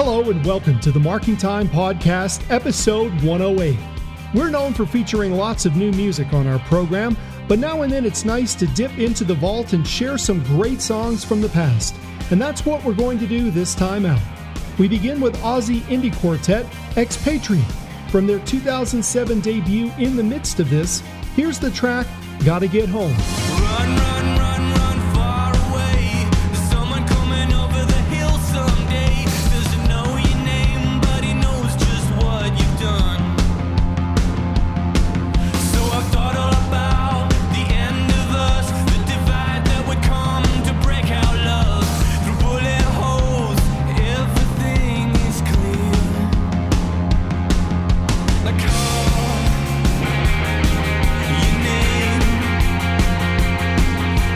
Hello and welcome to the Marking Time Podcast, episode 108. We're known for featuring lots of new music on our program, but now and then it's nice to dip into the vault and share some great songs from the past. And that's what we're going to do this time out. We begin with Aussie indie quartet Expatriate. From their 2007 debut In the Midst of This, here's the track, Gotta Get Home. Run, run, run, run far away. There's someone coming over the hill someday. Doesn't know your name, but he knows just what you've done. So I've thought all about the end of us, the divide that would come to break our love. Through bullet holes, everything is clear. Like your name.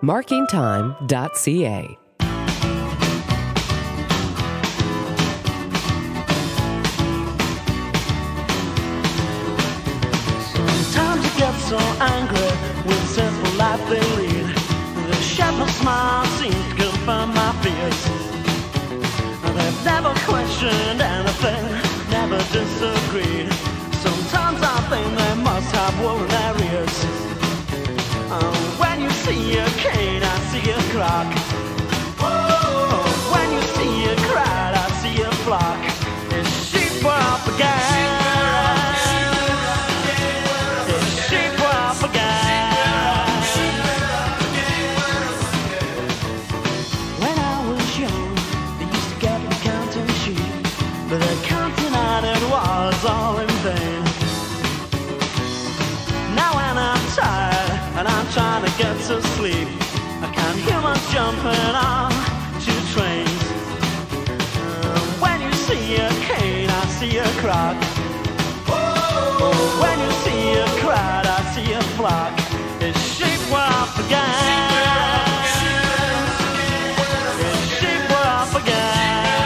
markingtime.ca. Sometimes you get so angry with simple life they lead. The shepherd's smile seems to confirm my fears. They've never questioned anything, never disagreed. Sometimes I think they must have wool in their ears. When you see a cane, I see a clock. When you see a crowd, I see a flock. It's sheep were up again. It's sheep were up again. When I was young, they used to get me counting sheep, but the counting I did was all in vain. Now when I'm tired and I'm trying to get to sleep, I can hear us jumping on two trains. When you see a cane, I see a croc. When you see a crowd, I see a flock. It's sheep were up again. It's sheep were up again.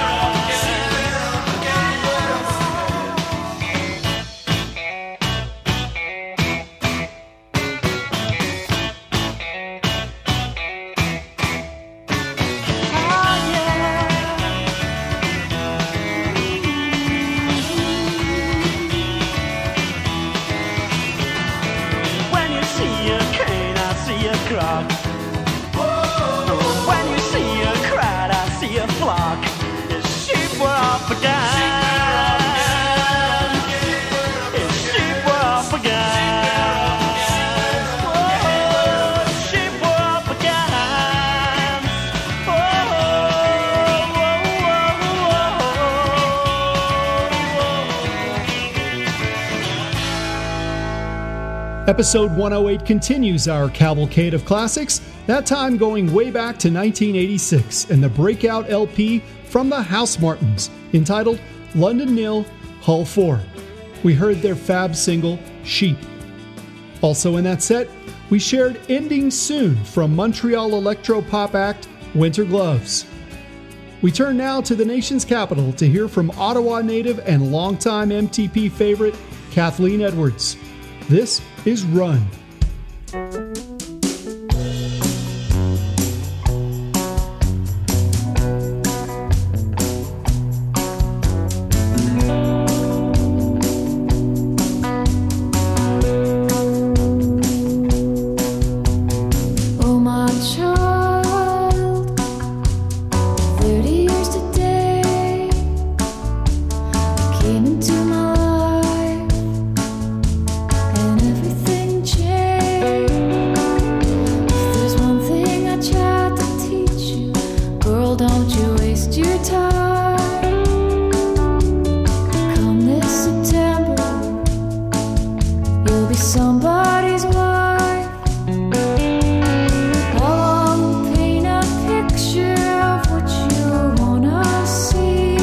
Croc. When you see a crowd, I see a flock. His sheep were up again. His sheep were up again. Oh, his sheep were up again. Episode 108 continues our cavalcade of classics, that time going way back to 1986 and the breakout LP from the Housemartins entitled London Nil, Hull 4. We heard their fab single, Sheep. Also in that set, we shared Ending Soon from Montreal electro-pop act Winter Gloves. We turn now to the nation's capital to hear from Ottawa native and longtime MTP favorite Kathleen Edwards. This is Run. Oh my child, 30 years today, came into my life and everything changed. If there's one thing I tried to teach you, girl, don't you waste your time. Come this September, you'll be somebody's wife. I'll paint a picture of what you wanna see.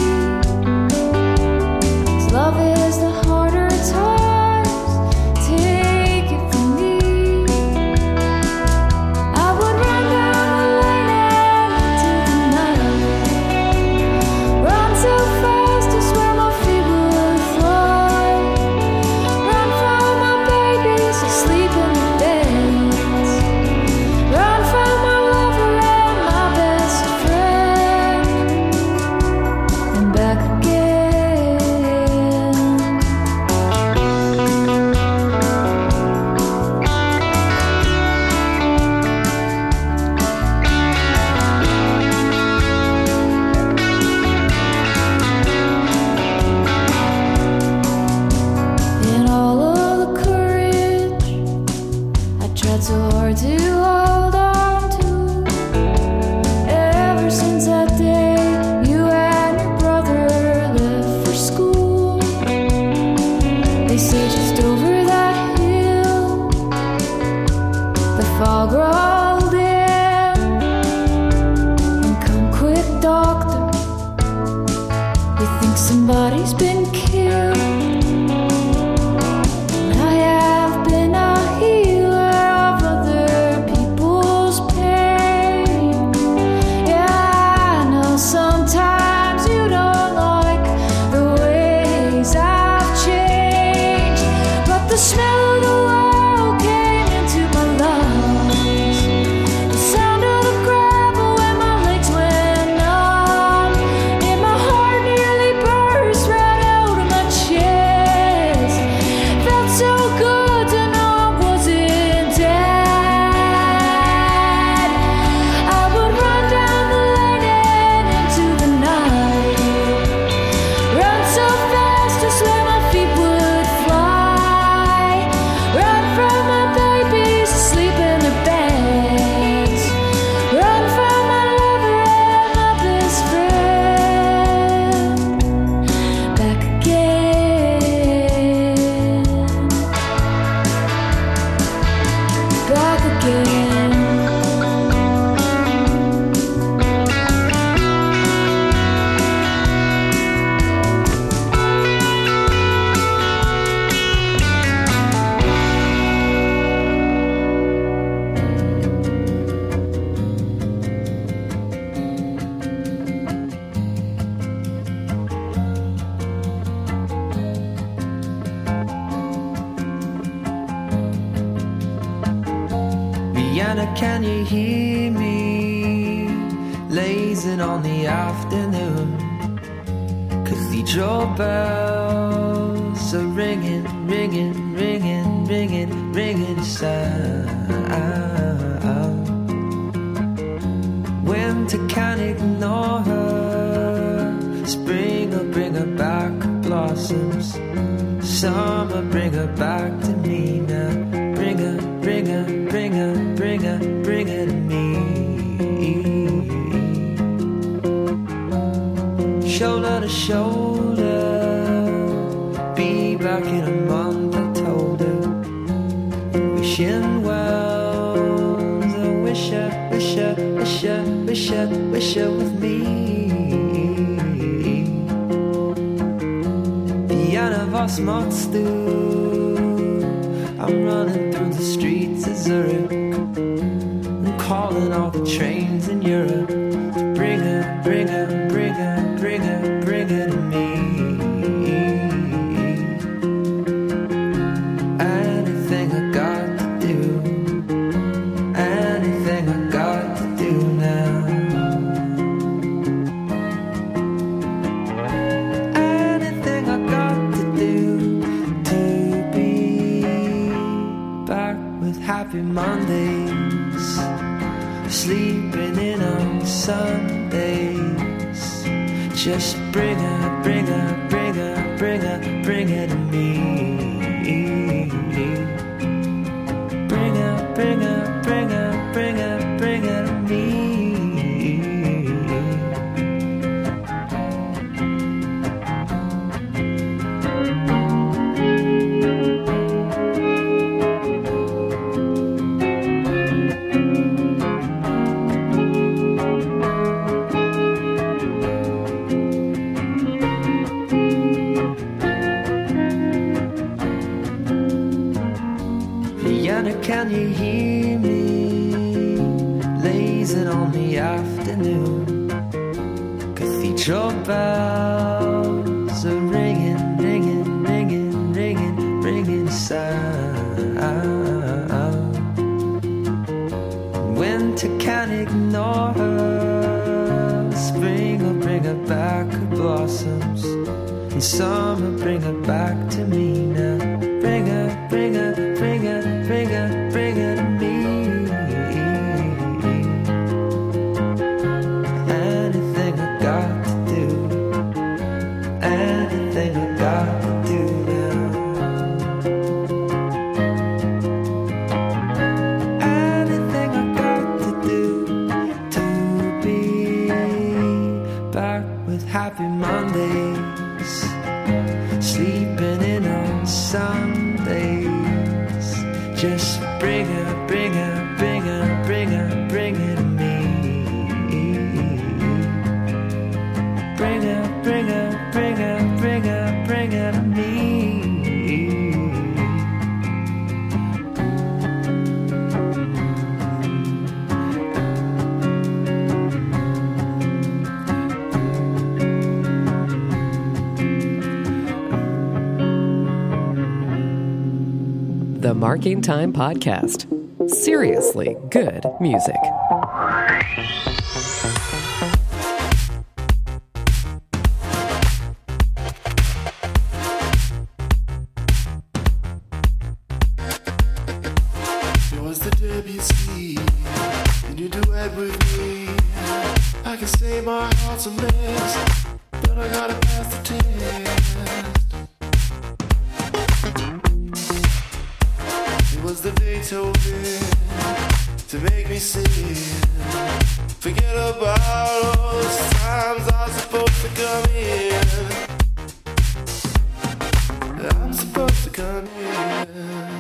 'Cause love is the harder times, take it from me. I would run down the lane into the night, run so fast I swear my feet would fly, run from my babies asleep in the smell of the world came into my lungs. The sound of the gravel when my legs went numb, and my heart nearly burst right out of my chest. Felt so good to know I wasn't dead. I would run down the lane and into the night, run so fast I swear my feet would fly, run from my babies asleep in their beds, run from my lover and my best friend. Back again, back again. Rihanna, can you hear me? Lazing on the afternoon. Cathedral bells are ringing, ringing, ringing, ringing, ringing sound. Winter can't ignore her. Spring will bring her back blossoms. Summer bring her back to me now. Bring her, bring her, bring her, bring her, bring her to me. Shoulder to shoulder, be back in a month, I told her. Wishing wells, I wish her, wish her, wish her, wish her, wish her with me. Diana was machst du? I'm running through the streets of Zurich. I'm calling all the trains in Europe to bring her, bring her, bring her, bring her, bring her to me. Anything I got to do, anything I got to do now. Anything I got to do to be back with happy Mondays, sleeping in on Sundays. Just bring her, bring her, bring her, bring her, bring her to me. Bring her, bring her, bring her, bring her, bring her to me. Rihanna, can you hear me? Lazing on the afternoon. Cathedral bells are ringing, ringing, ringing, ringing, ringing sound. Winter can't ignore her. Spring will bring her back her blossoms, and summer bring her back to me now. Bring her, bring her, bring her, bring her, bring her to me. Anything I got to do, anything I got to do now. Anything I got to do to be back with happy Mondays, sleeping in on Sundays. Just bring her, bring her, bring her, bring her, bring her to me. Bring her, bring her, bring her, bring her, bring her to me. The Marking Time Podcast. Seriously good music. It was the Debussy, and you duet with me. I can say my heart's a mess, but I gotta pass the test. It was the Beethoven to make me sing. Forget about all those times I was supposed to come in. I'm supposed to come in.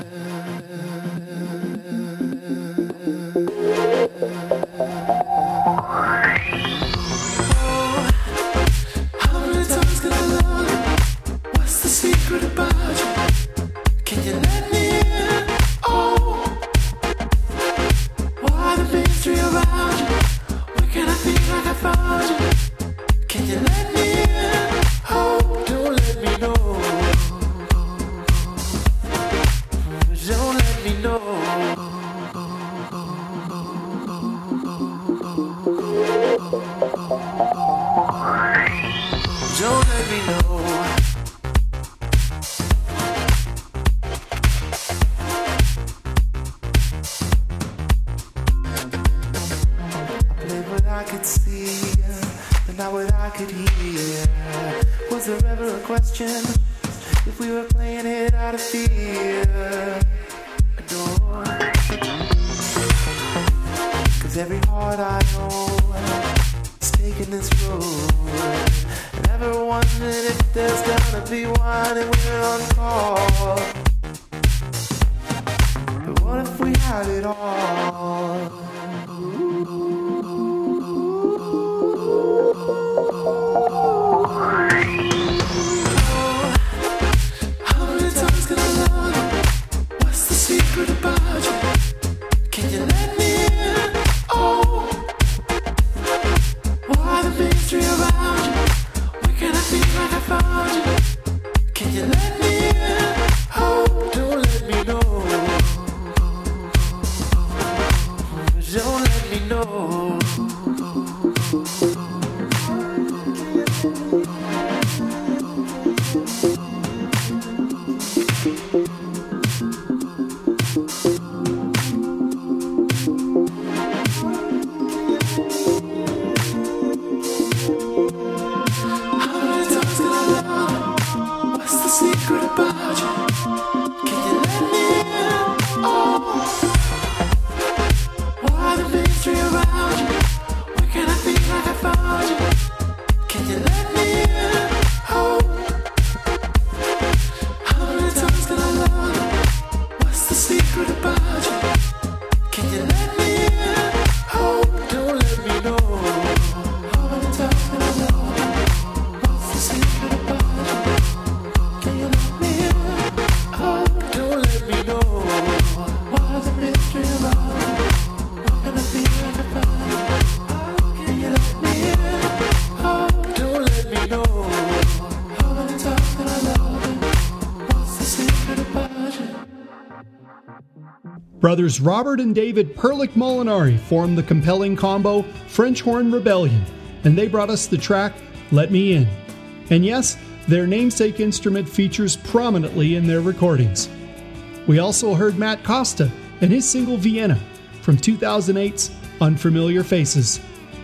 Brothers Robert and David Perlich Molinari formed the compelling combo French Horn Rebellion, and they brought us the track Let Me In. And yes, their namesake instrument features prominently in their recordings. We also heard Matt Costa and his single Vienna from 2008's Unfamiliar Faces.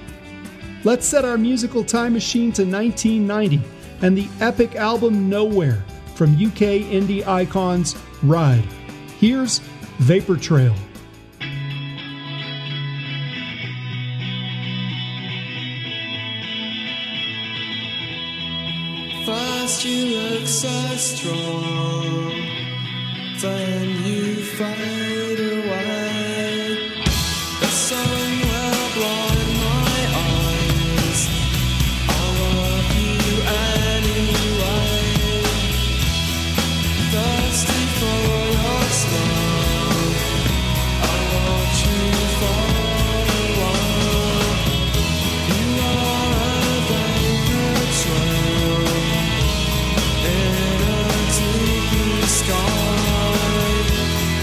Let's set our musical time machine to 1990 and the epic album Nowhere from UK indie icons Ride. Here's Vapor Trail. First you look so strong, then you fade away. The sun will blind my eyes, I love you anyway. Thirsty for your smile, I watch you fall away. You are a vapor trail in a deep blue sky.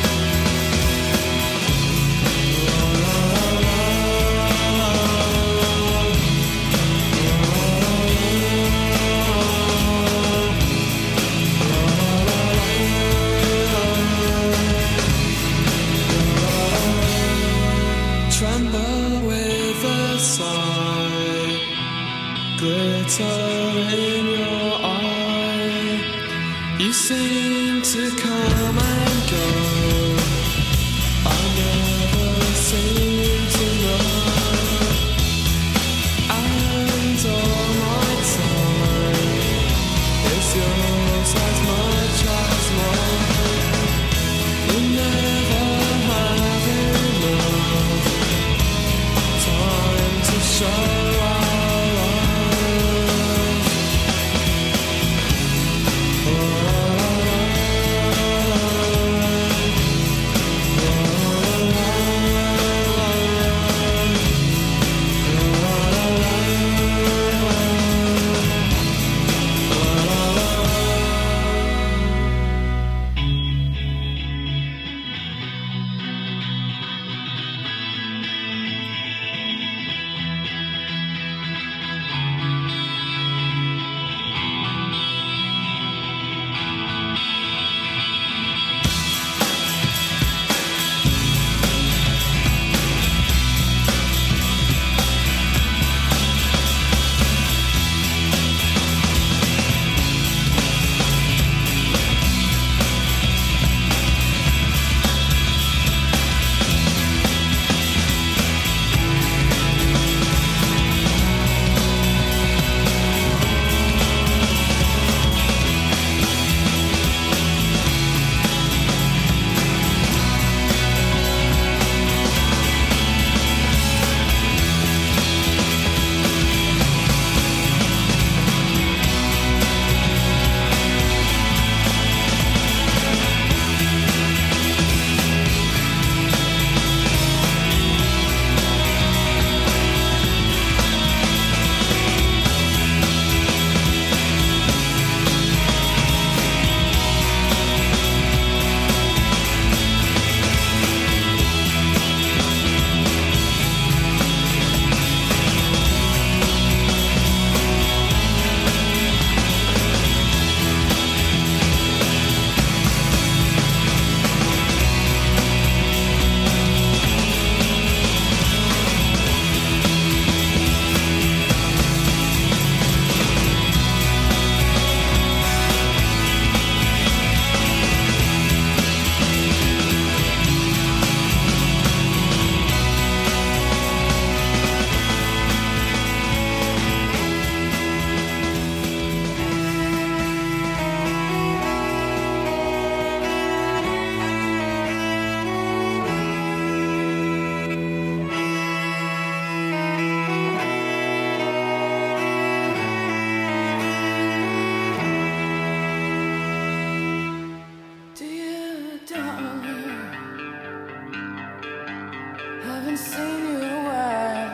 haven't seen you in a while.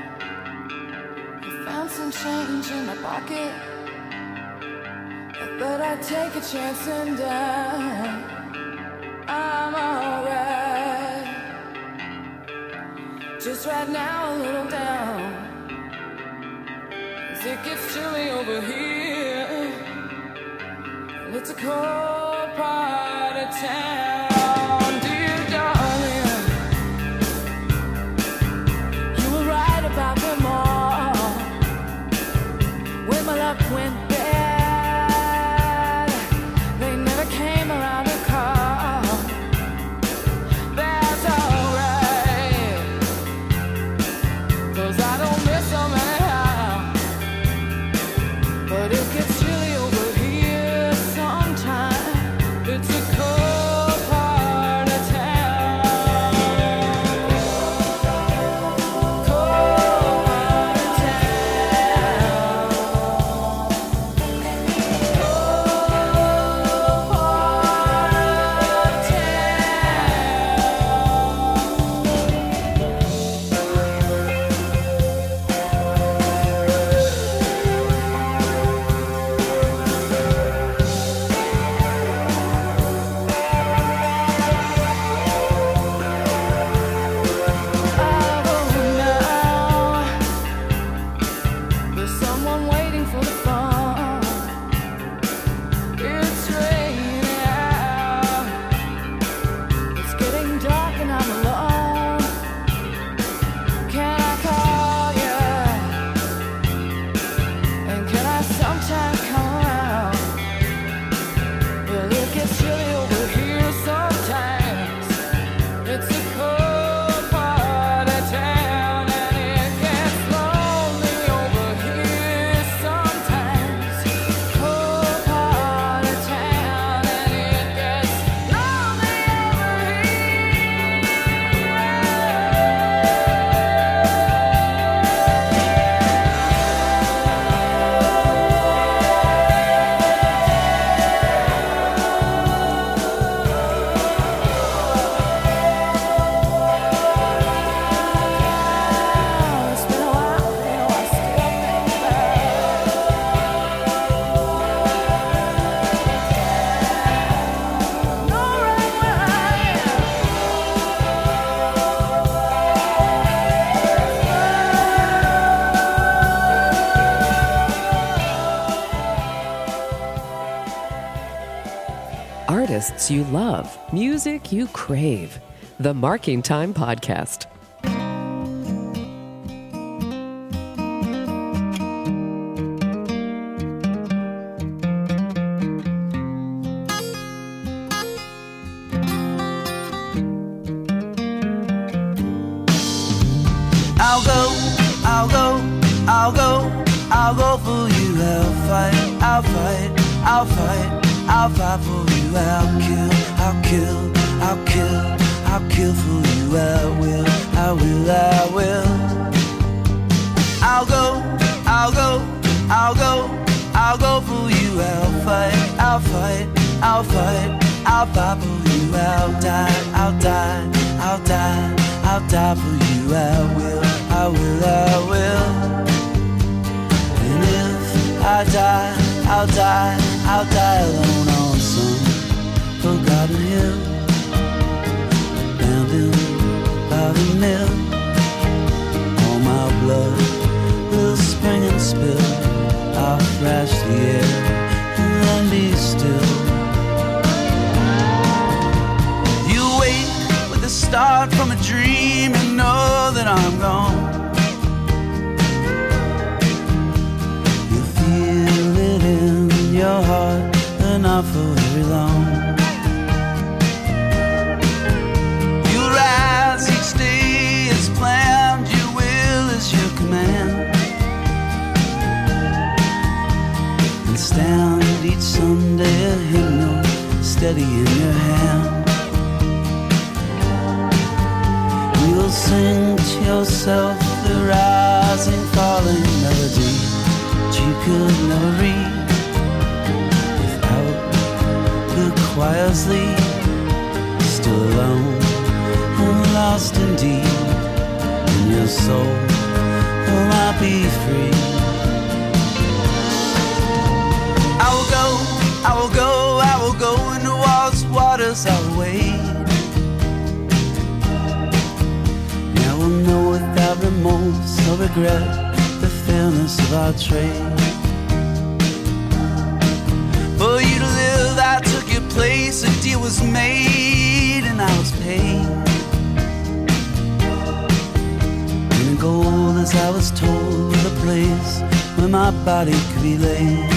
I found some change in my pocket. I thought I'd take a chance and I'm alright. Just right now a little down, 'cause it gets chilly over here. And it's a cold part of town, dear darling. You were right about them all. When my luck went bad, they never came around to call. That's alright, 'cause I don't miss them anyhow. But it gets chilly over here sometime. It's a cold part of town. Cold part of town. Cold part of There's someone waiting for the phone. It's raining out. It's getting dark and I'm alone. Can I call you? And can I sometime come around? Well, it gets chilly over here sometimes. It's a cold part of town, and it gets lonely over here sometimes. Cold part of town, and it gets lonely over It's been a while, I still think about no right where I Artists you love, music you crave. The Marking Time Podcast. I'll go, I'll go, I'll go, I'll go for you. I'll fight, I'll fight, I'll fight, I'll fight for you. I'll kill, I'll kill, I'll kill, I'll kill for you. I will, I will, I will. I'll go, I'll go, I'll go, I'll go for you. I'll fight, I'll fight, I'll fight, I'll fight for you. I'll die, I'll die, I'll die, I'll die for you. I will, I will, I will. And if I die, I'll die, I'll die alone on some forgotten hill, abandoned by the mill. All my blood will spring and spill. I'll thrash the air and then be still. You wake with the start from a dream and know that I'm gone. You feel it in your heart, but not for very long. You rise each day as planned, your will is your command, and stand each Sunday a hymnal steady in your hand. You'll sing to yourself the rising, falling melody that you could never read without the choir's lead. Still alone and lost indeed. the soul will not be free. I will go into all these waters, I will wade. And I will know without remorse or regret the fairness of our trade. For you to live, I took your place, a deal was made and I was paid. And gold, as I was told, was a place where my body could be laid.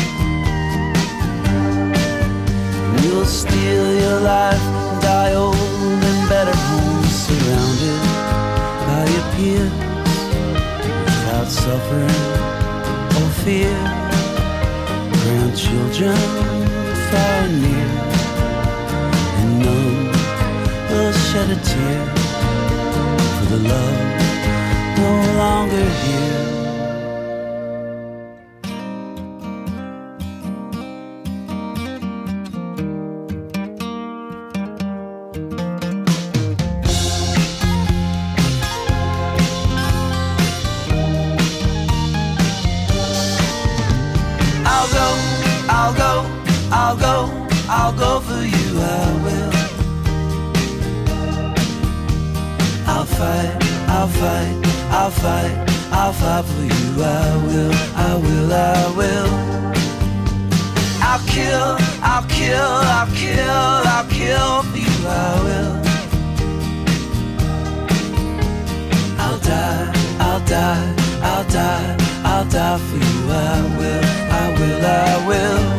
And you'll steal your life and die old in better homes, surrounded by your peers, without suffering or fear. Grandchildren far and near, and none will shed a tear for the love no longer here. I'll go for you, I will. I'll fight for you, I will. I'll kill for you, I will. I'll die for you, I will.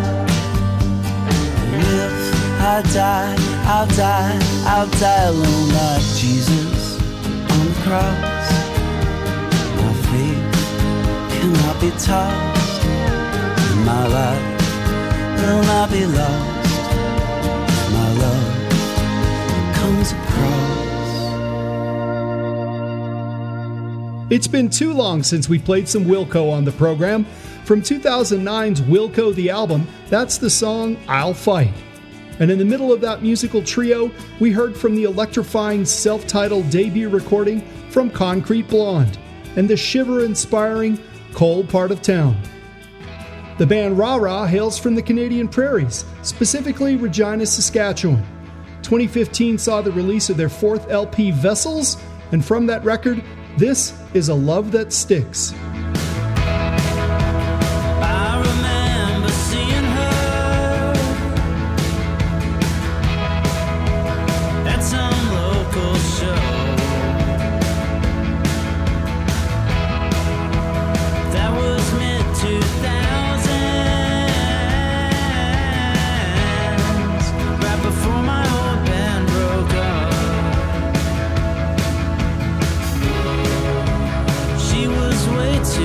I'll die alone like Jesus on the cross. My faith cannot be tossed, and my life will not be lost. My love comes across. It's been too long since we played some Wilco on the program. From 2009's Wilco the Album, that's the song I'll Fight. And in the middle of that musical trio, we heard from the electrifying self-titled debut recording from Concrete Blonde and the shiver-inspiring Cold Part of Town. The band Rah Rah hails from the Canadian prairies, specifically Regina, Saskatchewan. 2015 saw the release of their fourth LP, Vessels, and from that record, this is A Love That Sticks. She was way too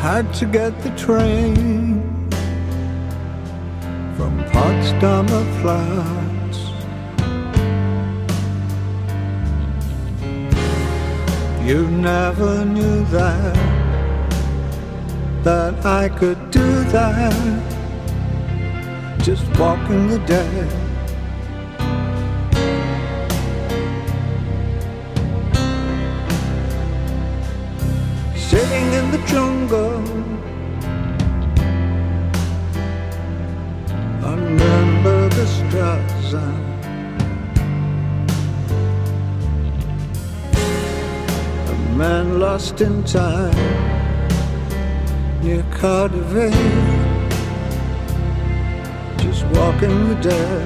had to get the train from Potsdamer Platz. You never knew that I could do that, just walking the dead. Sitting in the jungle on Nürnberger Straße, a man lost in time near Cardiff, just walking the dead.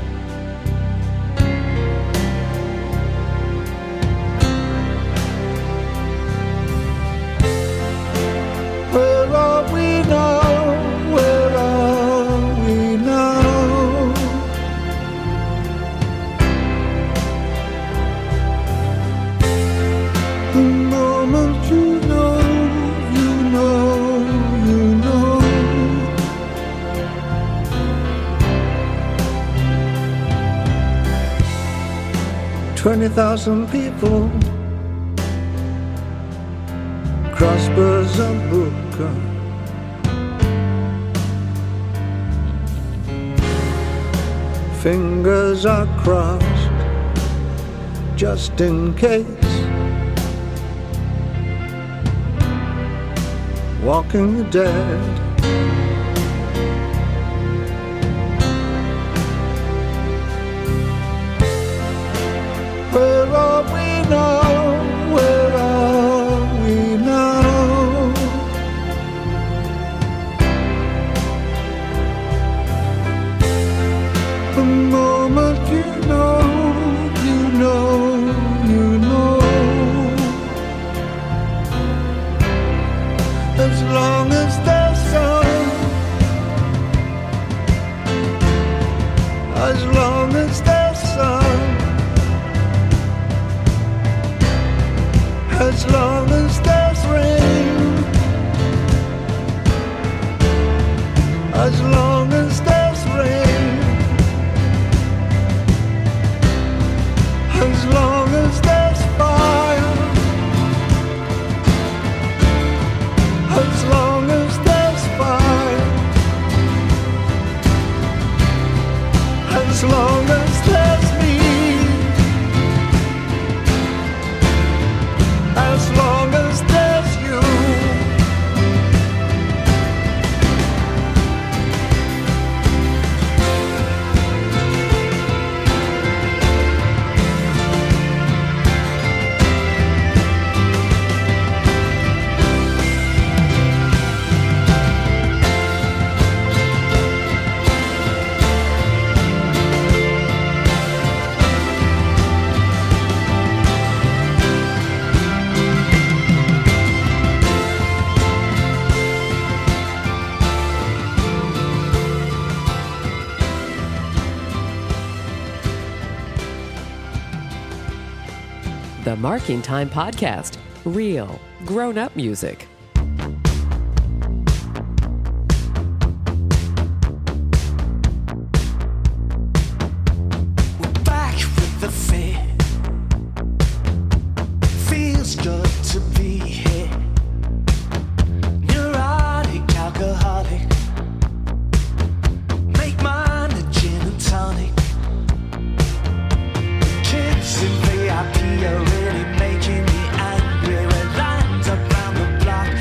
Where are we now? Where are we now? The moment you know, you know, you know. 20,000 people crossbars and Brooker, fingers are crossed just in case, walking the dead. Where are we now? Where are we now? The moment you know, you know, you know. As long as there's sun, as long as there's sun, as long as there's rain, as long as there's rain, as long as there's fire, as long as there's fire, as long as there's me, as long as there's you. The Marking Time Podcast. Real, grown-up music. We're back with the fear. Feels good to be here. Neurotic, alcoholic. Make mine a gin and tonic. Kids in VIP are really making me angry. With lines around the block.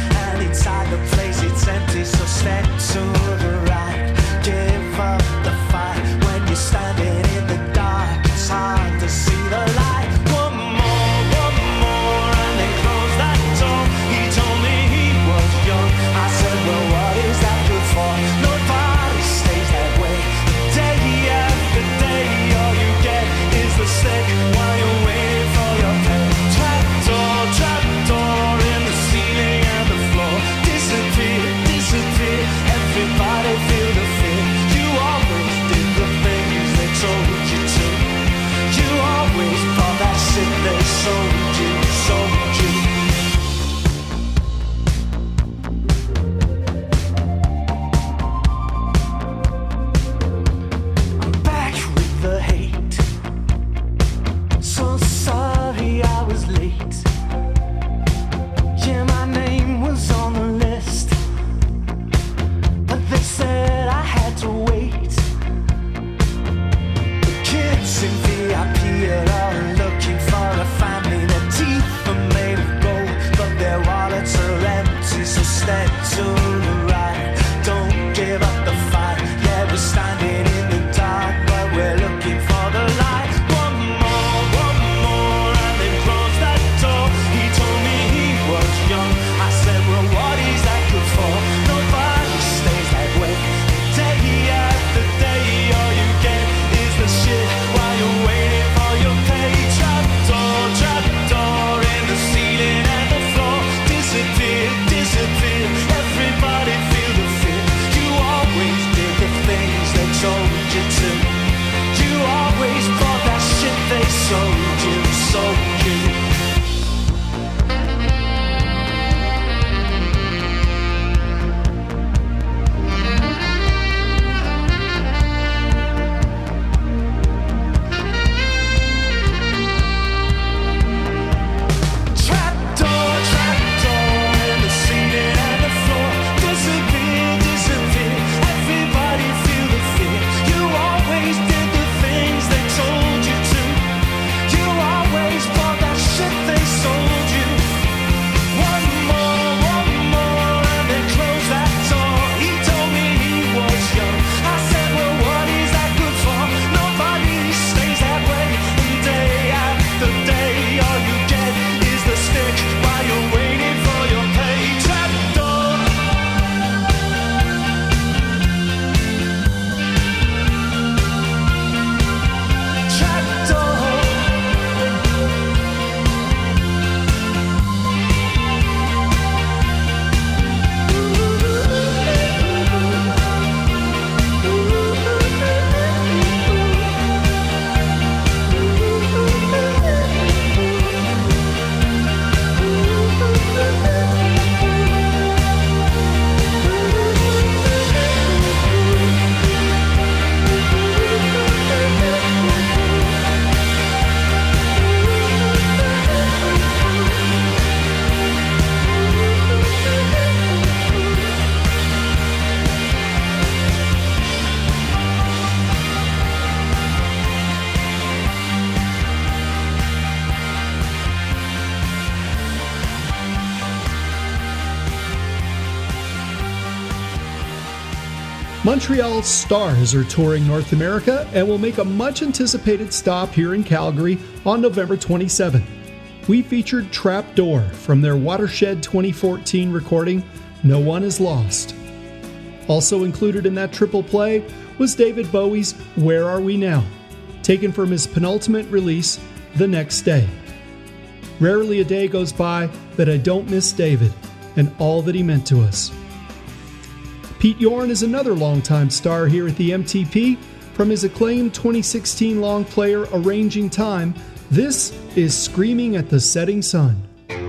Montreal's Stars are touring North America and will make a much-anticipated stop here in Calgary on November 27th. We featured Trapdoor from their Watershed 2014 recording, No One Is Lost. Also included in that triple play was David Bowie's Where Are We Now, taken from his penultimate release, The Next Day. Rarely a day goes by that I don't miss David and all that he meant to us. Pete Yorn is another longtime star here at the MTP. From his acclaimed 2016 long player Arranging Time, this is Screaming at the Setting Sun.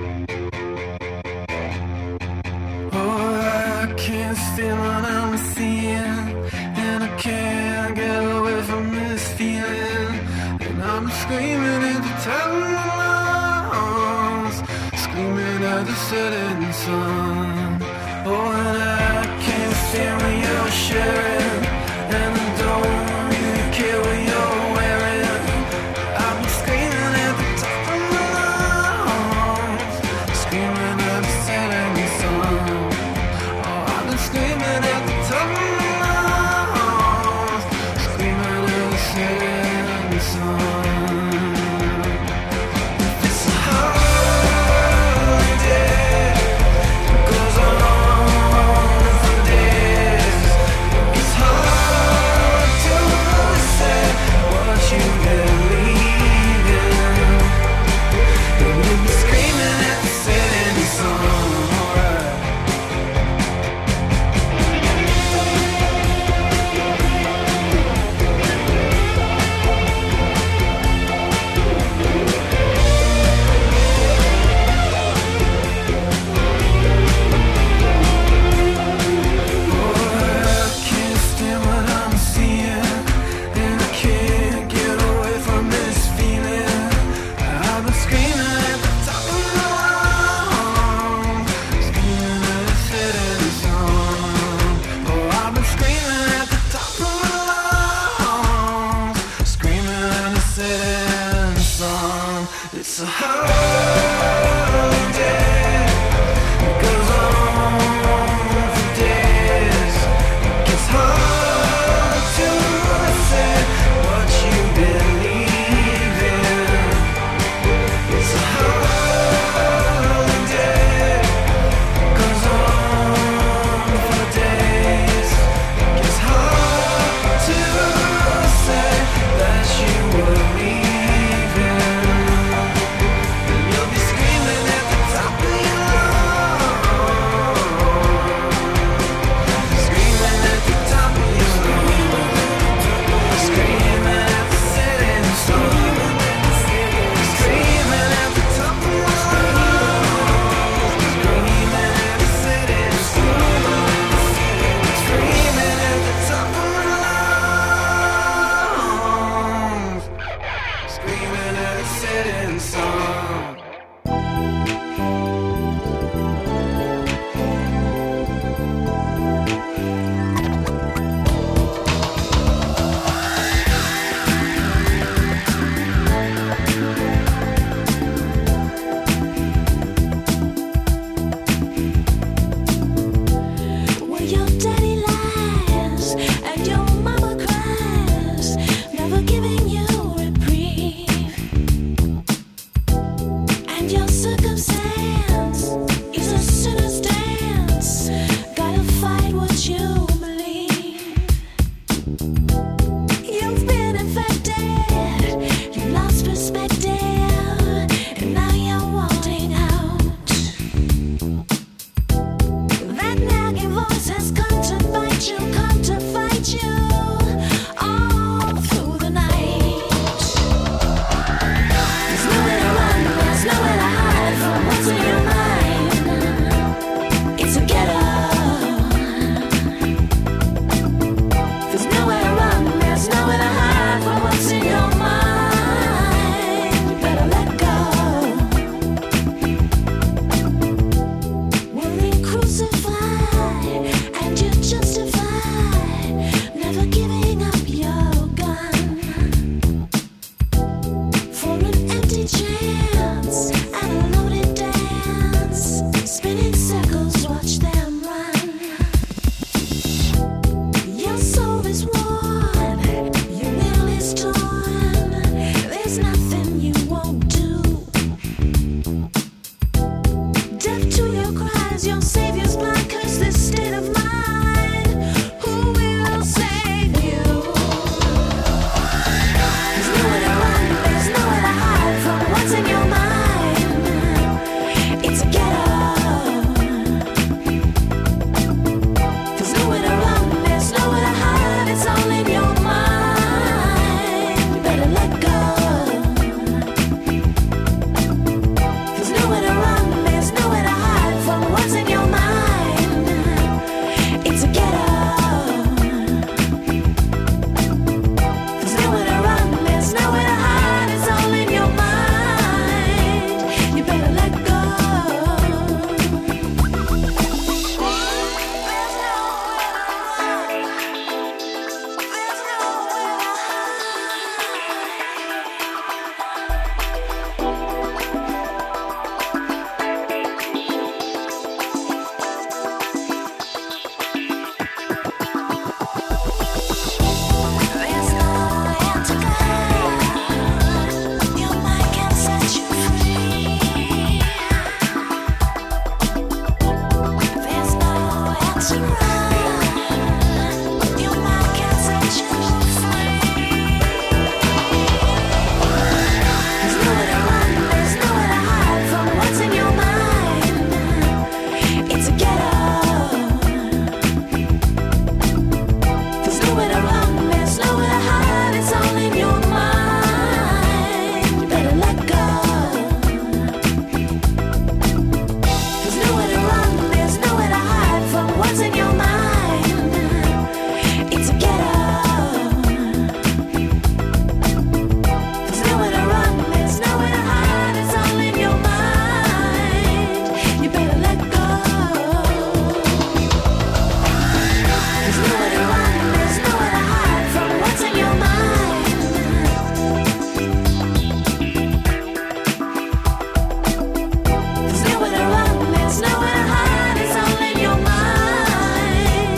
I can't stand what I'm seeing, and I can't get away from this feeling. And I'm screaming at the top of my lungs, screaming at the setting sun. Oh, and I can't stand what you're sharing, and I don't really care what you're wearing. I've been screaming at the top of my lungs, screaming at the setting sun. Screaming at the top of my lungs, screaming at the setting sun. It's a holiday, it goes on for days. It's hard to say what you believe in, but you'll be screaming at the setting sun. It's a holiday, it goes on for days. It's hard to say what you believe in. It's a holiday, it goes on for days. It's hard to say that you believe. is your savior's plan? Curse this state of mind. Who will save you? There's nowhere to run, there's nowhere to hide from what's in your mind. It's a ghetto. There's nowhere to run, there's nowhere to hide. It's all in your mind. You better let go. There's nowhere to run, there's nowhere to hide from what's in your mind. It's a ghetto. There's nowhere to run, there's nowhere to hide. It's all in your mind. You better let go. There's nowhere to go. Your mind can set you free. There's nowhere to run. Your mind can set you free. There's nowhere to run, there's nowhere to hide from what's in your mind. It's a ghetto. There's nowhere to run, there's nowhere to hide. It's all in your mind. You better let go. There's nowhere to run, there's nowhere to hide from what's in your mind. It's a ghetto. There's nowhere to run, there's nowhere to hide. It's all in your mind. You better let go. There's nowhere to run, there's nowhere to hide from what's in your mind. There's nowhere to run, there's nowhere to hide. It's all in your mind.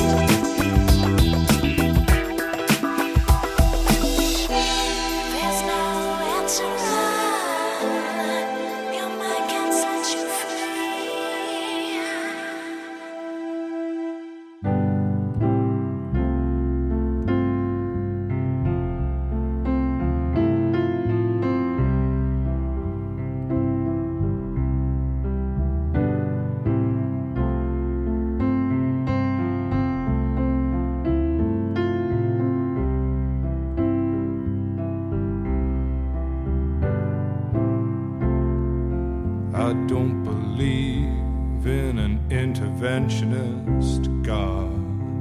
There's nowhere to run. Your mind can set you free. I don't believe in an interventionist God.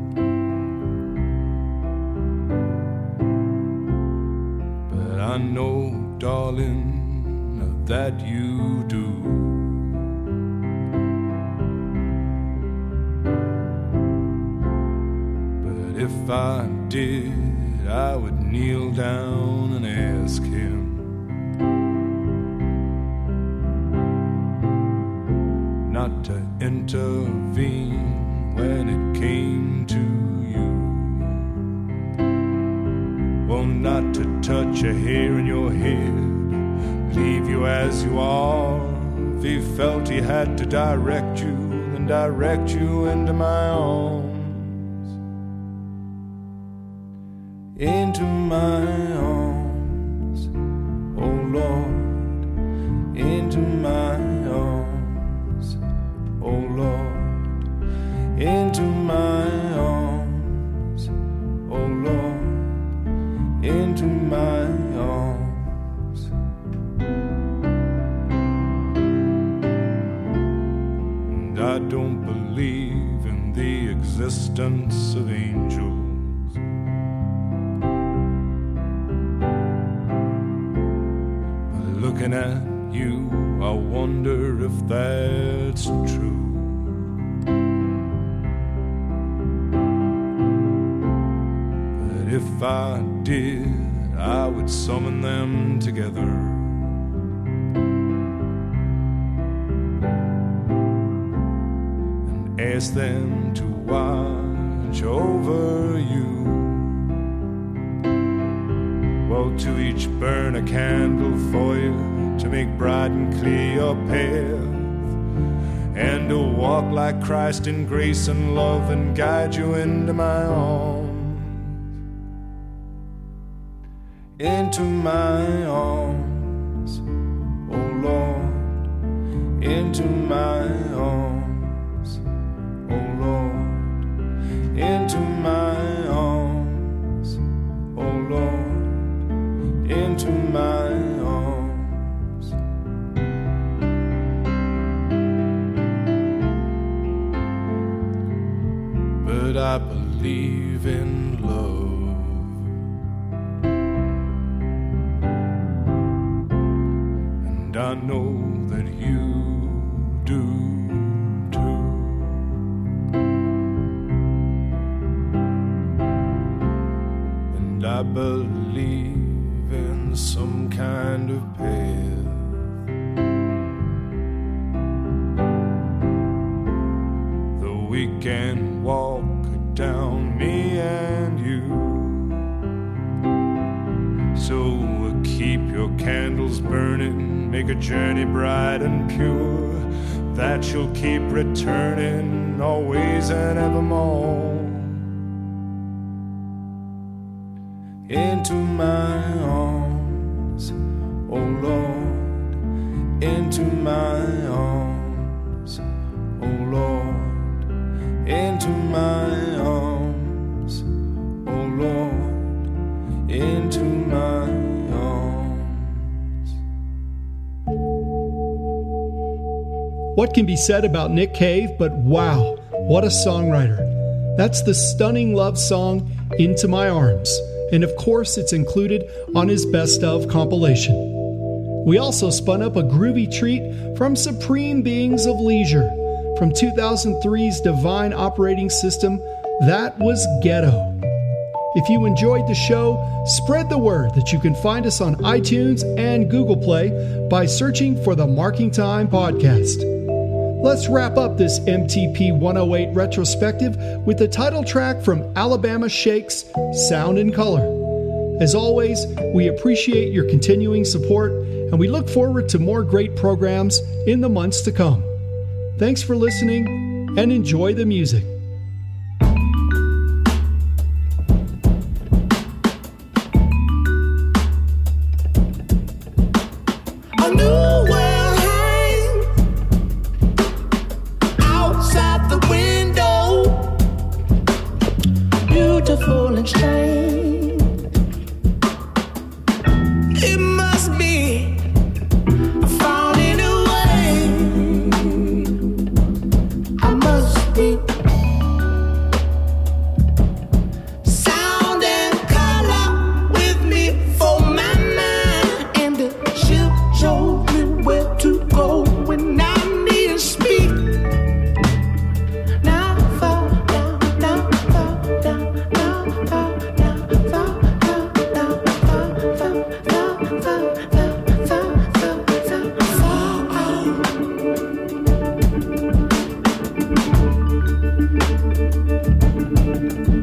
But I know, darling, that you do. But if I did, I would kneel down and ask him not to intervene when it came to you. Well, not to touch a hair in your head, leave you as you are. If he felt he had to direct you, then direct you into my arms. Into my arms, oh Lord, into my arms, oh Lord, into my arms, oh Lord, into my arms. And I don't believe in the existence of angels. But looking at you, I wonder if that's true. But if I did, I would summon them together. And ask them to watch over you. Well, to each burn a candle for you, to make bright and clear your path, and to walk like Christ in grace and love and guide you into my arms, into my arms, oh Lord, into my arms, oh Lord, into my arms, oh Lord, into my arms. But I believe in love, and I know that you do too. And I believe in some kind of path that we can walk down, me and you. So keep your candles burning, make a journey bright and pure, that you'll keep returning always and evermore. Into my arms, oh Lord, into my arms, oh Lord, into my arms, oh Lord, into my arms. What can be said about Nick Cave, but wow, what a songwriter. That's the stunning love song, Into My Arms, and of course it's included on his Best Of compilation. We also spun up a groovy treat from Supreme Beings of Leisure, from 2003's Divine Operating System, that was Ghetto. If you enjoyed the show, spread the word that you can find us on iTunes and Google Play by searching for the Marking Time Podcast. Let's wrap up this MTP 108 retrospective with the title track from Alabama Shake's Sound and Color. As always, we appreciate your continuing support, and we look forward to more great programs in the months to come. Thanks for listening, and enjoy the music. A new world hangs outside the window, beautiful and strange. It must be found in a way. I must be sound and color with me for my mind, and the ship shows me where to go when I need to speak. Now fall down, now fall down, now fall down, fall down, now fall down, now fall down.